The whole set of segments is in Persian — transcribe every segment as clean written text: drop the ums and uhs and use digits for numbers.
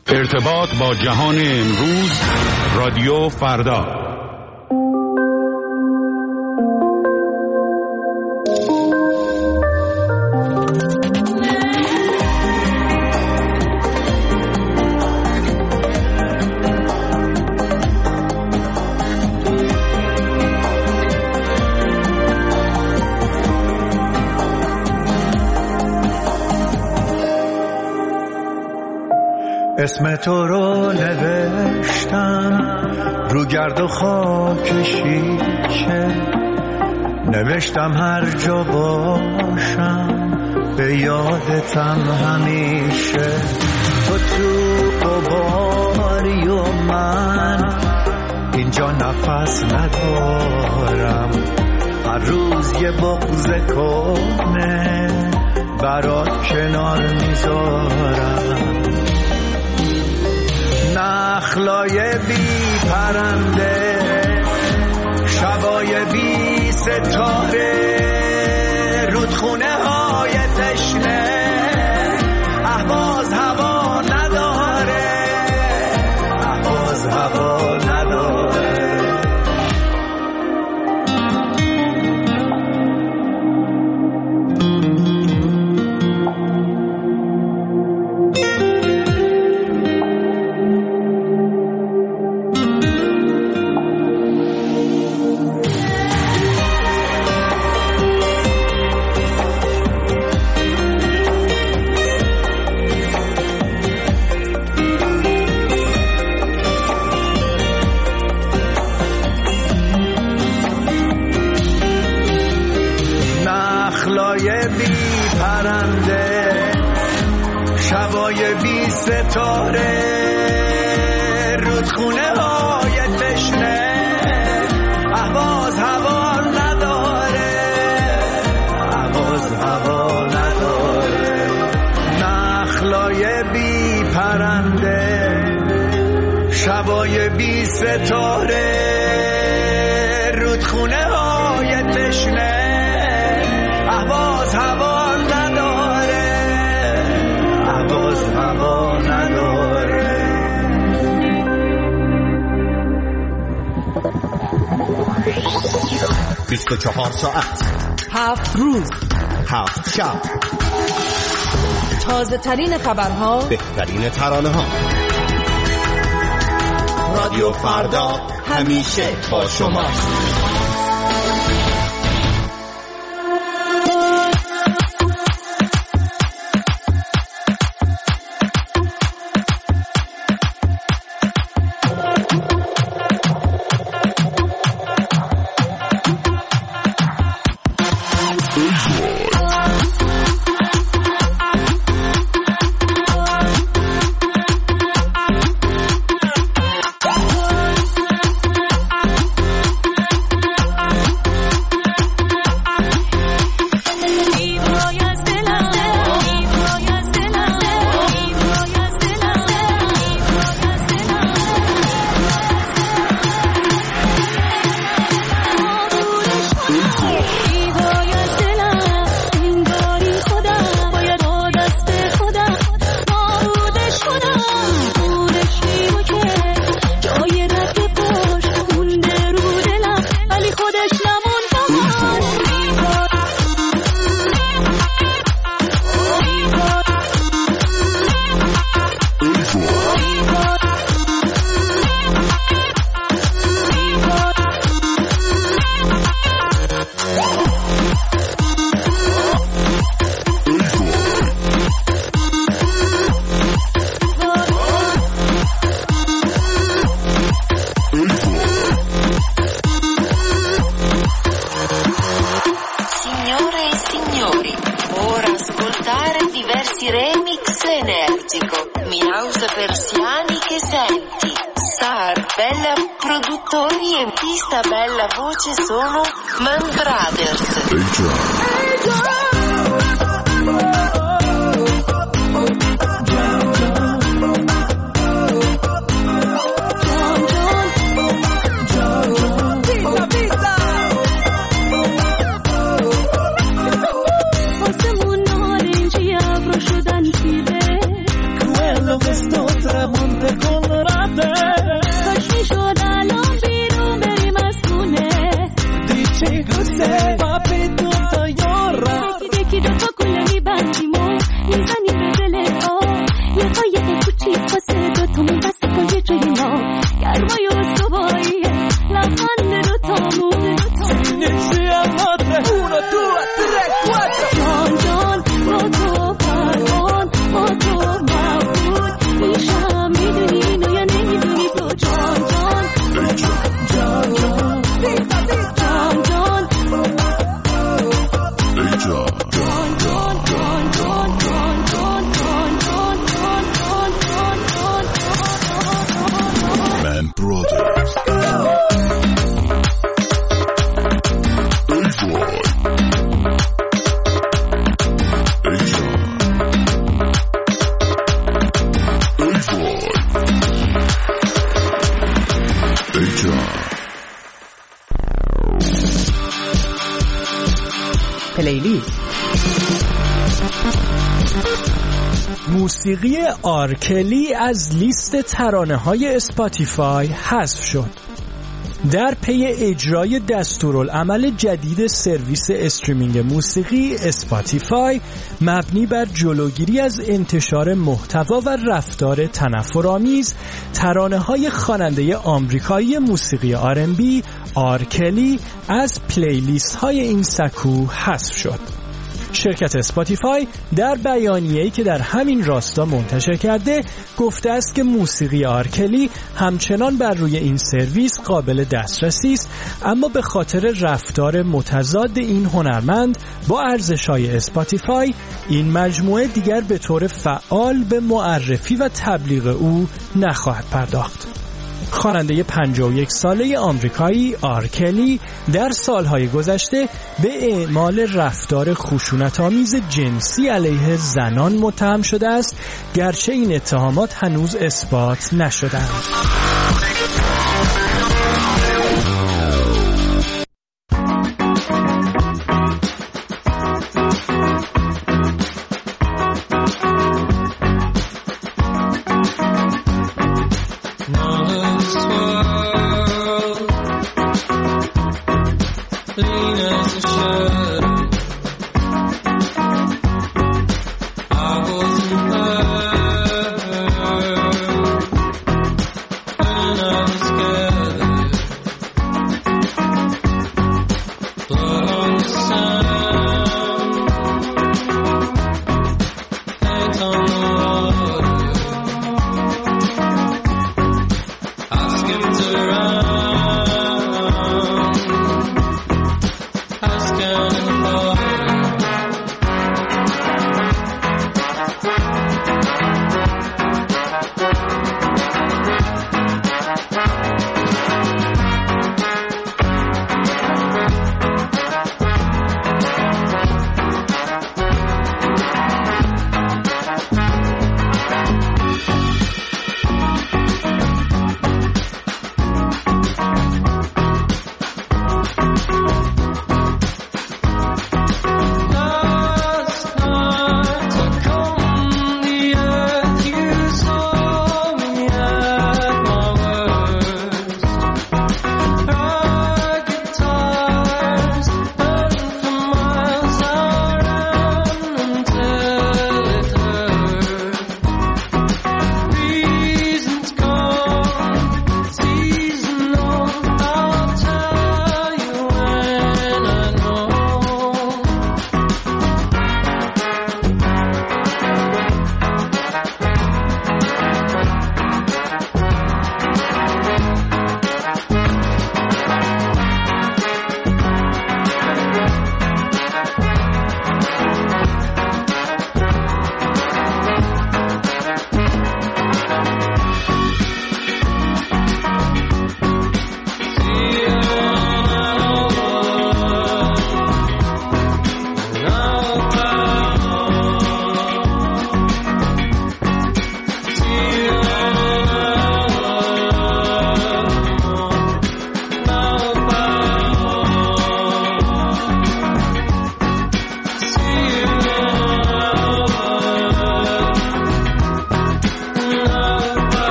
ارتباط با جهان امروز، رادیو فردا. اسم تو رو نوشتم رو گرد و خاک شیشه، نوشتم هر جا باشم به یادتم همیشه. تو غباری و من اینجا نفس ندارم، هر روز یه بغض کنه برات کنار میذارم. نخلای بی پرنده، شبای بی ستاره، رودخونه های تشنه، اهواز هوا نداره، اهواز هوا نداره. شبای بی ستاره، رودخونه های تشنه، اهواز هوا نداره، اهواز هوا نداره. نخلای بی پرنده، شبای بی ستاره، رودخونه های تشنه، اهواز هوا نداره، اهواز هوا نداره. 24 ساعت، 7 روز، 7 شب، تازه ترین خبرها، بهترین ترانه ها. رادیو فردا همیشه با شماست. Sono Man Brothers. Quello che sto مونته کن رفته کاش میشد الان بیرون بریم از خونه دیچه گوسه پاپی تو تا یارم یکی دفعه کله میبندیم و میزنیم به دل یه قایق کوچیک واسه دوتامون دست پای جوی ما گرمای استواییه لبخند دوتامون سینشی اماته اونو تو جان جان با تو پروان با تو مبود میشم میدونی اینو یا نمیدونی تو جان جان جان جان جان جان Man Brothers. پلیلیست. موسیقی آرکلی از لیست ترانه‌های اسپاتیفای حذف شد. در پی اجرای دستورالعمل جدید سرویس استریمینگ موسیقی اسپاتیفای مبنی بر جلوگیری از انتشار محتوا و رفتار تنفرآمیز، ترانه‌های خواننده آمریکایی موسیقی R&B آرکلی از پلیلیست‌های این سکو حذف شد. شرکت اسپاتیفای در بیانیه‌ای که در همین راستا منتشر کرده گفته است که موسیقی آرکلی همچنان بر روی این سرویس قابل دسترسی است، اما به خاطر رفتار متضاد این هنرمند با ارزش‌های اسپاتیفای این مجموعه دیگر به طور فعال به معرفی و تبلیغ او نخواهد پرداخت. خواننده 51 ساله آمریکایی آرکلی در سالهای گذشته به اعمال رفتار خشونت‌آمیز جنسی علیه زنان متهم شده است، گرچه این اتهامات هنوز اثبات نشده‌اند.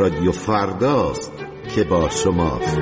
رادیو فرداست که با شماست.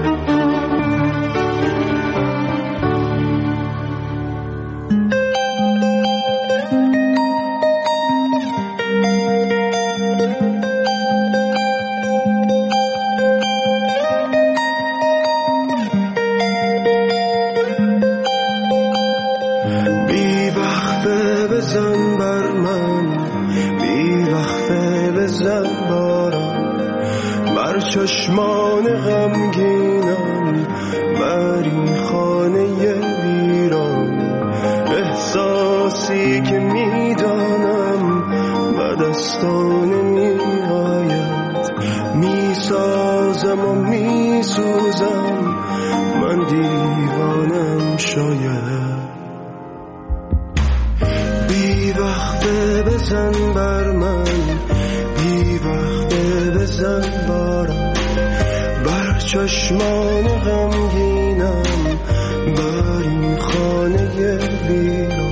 چشمان غمگینم بر این خانه ویران، احساسی که میدانم به دستان نمیآید، میسازم و میسوزم، من دیوانم شاید. بی وقته بزن بر من، بی وقته بزن بارم، بر چشمان غمگینم بر این خانه ویران،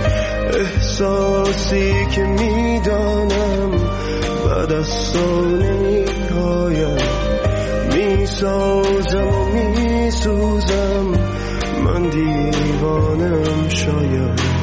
احساسی که میدانم به دستان نمیآید، میسازم و میسوزم، من دیوانم شاید.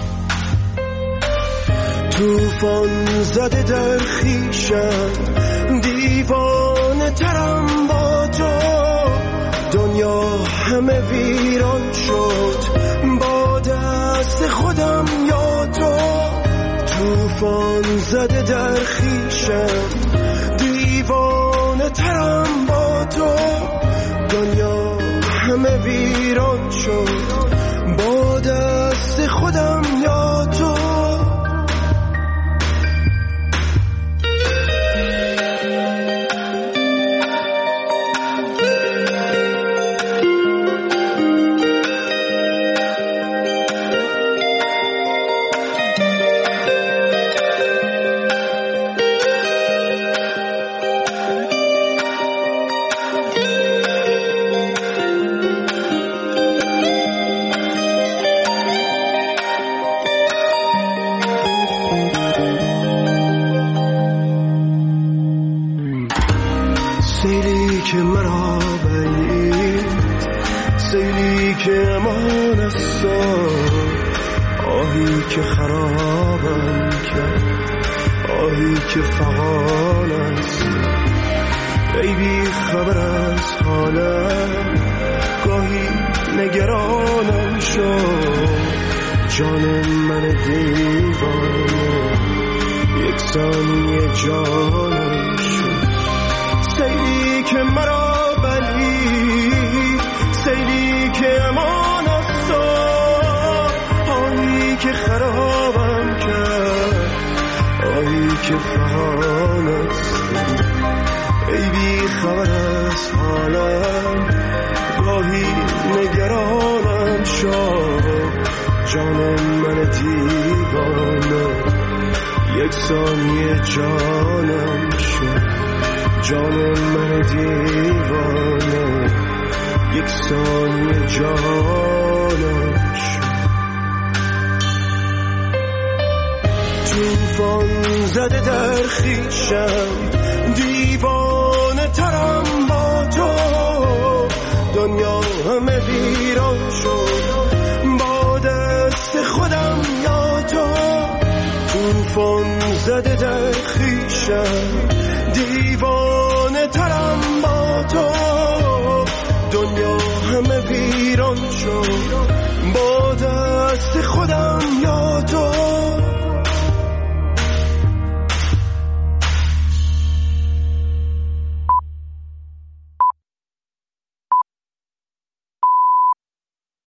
توفان زده در خویشم، دیوانه ترم با تو، دنیا همه ویران شد با دست خودم یا تو. توفان زده در خویشم، دیوانه ترم با تو، دنیا همه ویران شد با دست خودم یا تو. سیلی که مرا بلید، سیلی که امان است، آهی که خرابم کرد، آهی که فغان است. ای بی خبر از حالم، گاهی نگرانم شد، جان من دیوانه یک ثانیه جانم شد. سیلی که مرا بلید، سیلی که امان است، آهی که خرابم کرد، آهی که فغان است. ای بی خبر از حالم، گاهی نگرانم شد، جان من دیوانه یک ثانیه جانم شد، جان من دیوانه یک ثانیه جانم شد. توفان زده در خویشم، دیوانه ترم با تو، دنیا همه ویران شد با دست خودم یا تو. توفان زده در خویشم، دیوانه ترم با تو، دنیا همه ویران شد با دست خودم یا تو.